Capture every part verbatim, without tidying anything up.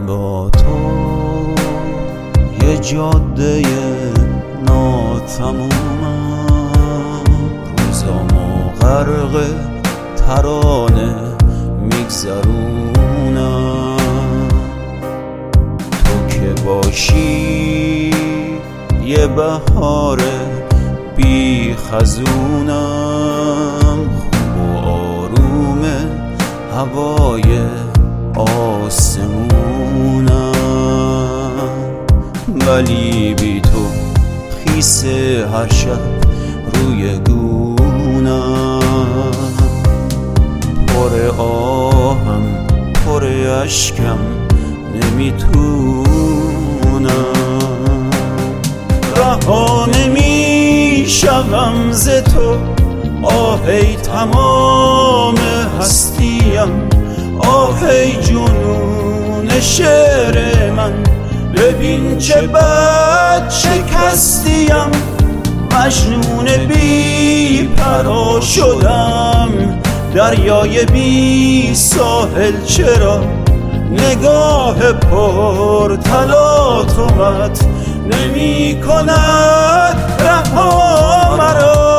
با تو یه جاده ناتمومم، روزامو غرق ترانه میگذرونم. تو که باشی یه بهار بی خزونم، خوب و آرومه هوای آسمونم، ولی بی تو خیسه هر شب روی گونم، پر آهم پر اشکم نمیتونم، رها نمیشم ز تو آه ای تمام هستیم، آه ای جنون شعر من، ببین چه بد شکستیم، مجنون بی پروا شدم، دریای بی ساحل چرا نگاه پر تلاطمت نمی کند رها مرا.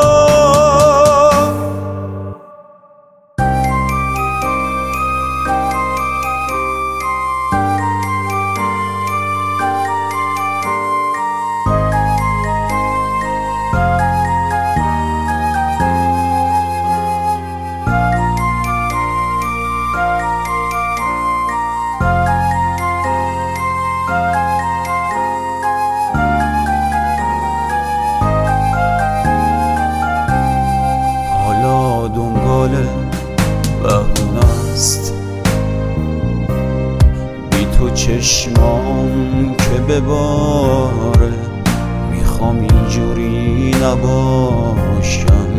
دنبال بهونه است بی تو چشمام که بباره، میخوام اینجوری نباشم،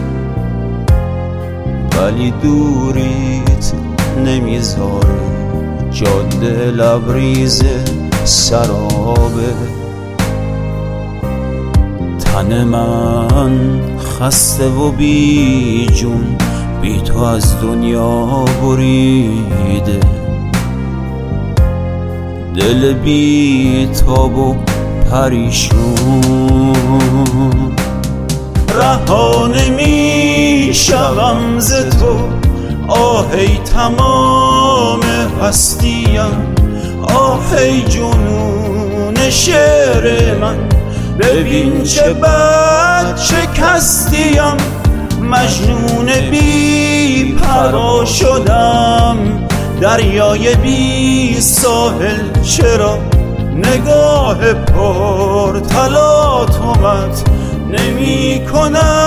ولی دوریت نمیذاره، جاده لبریز سرابه، تن من خسته و بی جون بی تو از دنیا بریده، دل بی تاب و پریشون، رها نمیشم ز تو آه ای تمام هستیم، آه ای جنون شعر من، ببین چه بد شکستیم، مجنون بی پروا شدم، دریای بی ساحل چرا نگاه پر تلاطمت نمی کند